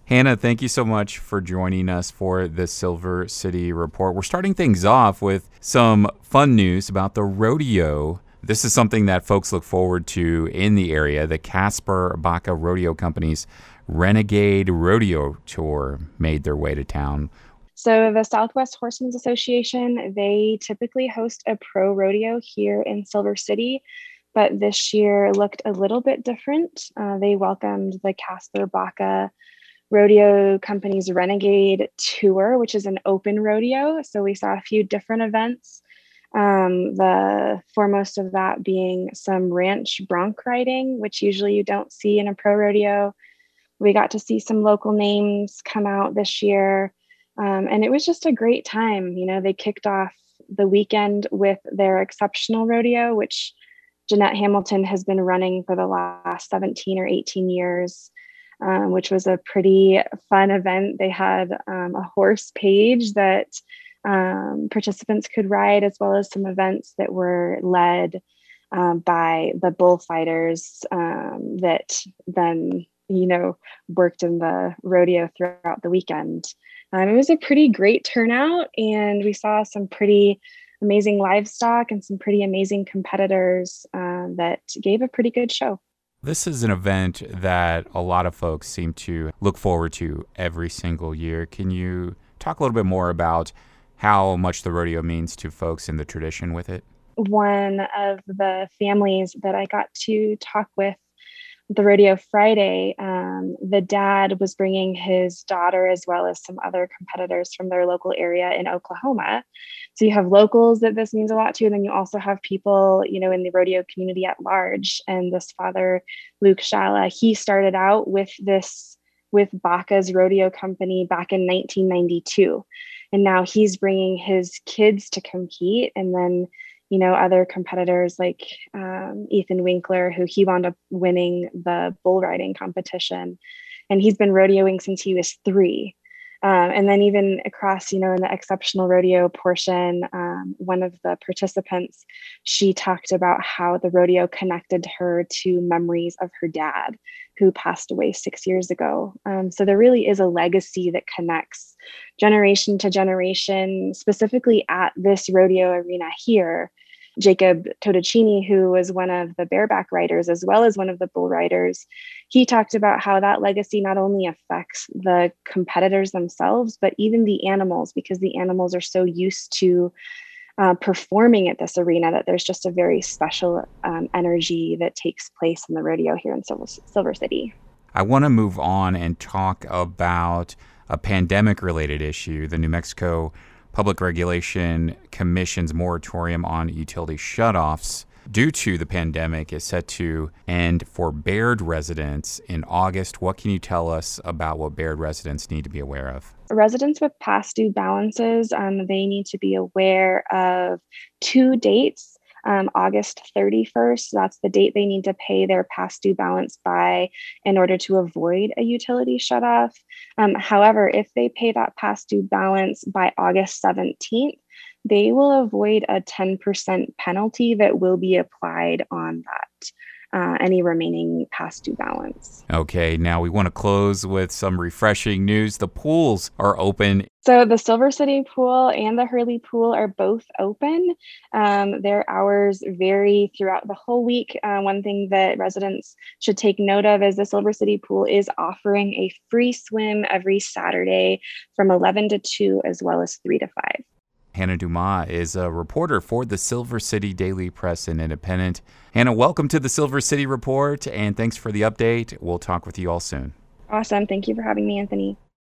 Hannah, thank you so much for joining us for the Silver City Report. We're starting things off with some fun news about the rodeo. This is something that folks look forward to in the area. The Caspar Baca Rodeo Company's Renegade Rodeo Tour made their way to town. So the Southwest Horsemen's Association, they typically host a pro rodeo here in Silver City, but this year looked a little bit different. They welcomed the Caspar Baca Rodeo Company's Renegade Tour, which is an open rodeo. So we saw a few different events. The foremost of that being some ranch bronc riding, which usually you don't see in a pro rodeo. We got to see some local names come out this year. And it was just a great time. You know, they kicked off the weekend with their exceptional rodeo, which Jeanette Hamilton has been running for the last 17 or 18 years, which was a pretty fun event. They had a horse page that participants could ride, as well as some events that were led by the bullfighters that then, worked in the rodeo throughout the weekend. It was a pretty great turnout, and we saw some pretty amazing livestock and some pretty amazing competitors that gave a pretty good show. This is an event that a lot of folks seem to look forward to every single year. Can you talk a little bit more about how much the rodeo means to folks in the tradition with it? One of the families that I got to talk with the Rodeo Friday, the dad was bringing his daughter as well as some other competitors from their local area in Oklahoma. So you have locals that this means a lot to, and then you also have people, in the rodeo community at large. And this father, Luke Shala, he started out with Baca's Rodeo Company back in 1992. And now he's bringing his kids to compete. And then other competitors like Ethan Winkler, who he wound up winning the bull riding competition. And he's been rodeoing since he was 3. And then even across, in the exceptional rodeo portion, one of the participants, she talked about how the rodeo connected her to memories of her dad, who passed away 6 years ago. So there really is a legacy that connects generation to generation, specifically at this rodeo arena here. Jacob Totocini, who was one of the bareback riders as well as one of the bull riders, he talked about how that legacy not only affects the competitors themselves, but even the animals, because the animals are so used to performing at this arena that there's just a very special energy that takes place in the rodeo here in Silver City. I want to move on and talk about a pandemic-related issue. The New Mexico Public Regulation Commission's moratorium on utility shutoffs due to the pandemic is set to end for Baird residents in August. What can you tell us about what Baird residents need to be aware of? Residents with past due balances, they need to be aware of 2 dates. August 31st, that's the date they need to pay their past due balance by in order to avoid a utility shutoff. However, if they pay that past due balance by August 17th, they will avoid a 10% penalty that will be applied on that. Any remaining past due balance. Okay, now we want to close with some refreshing news. The pools are open. So the Silver City Pool and the Hurley Pool are both open. Their hours vary throughout the whole week. One thing that residents should take note of is the Silver City Pool is offering a free swim every Saturday from 11 to 2 as well as 3 to 5. Hannah Dumas is a reporter for the Silver City Daily Press and Independent. Hannah, welcome to the Silver City Report, and thanks for the update. We'll talk with you all soon. Awesome. Thank you for having me, Anthony.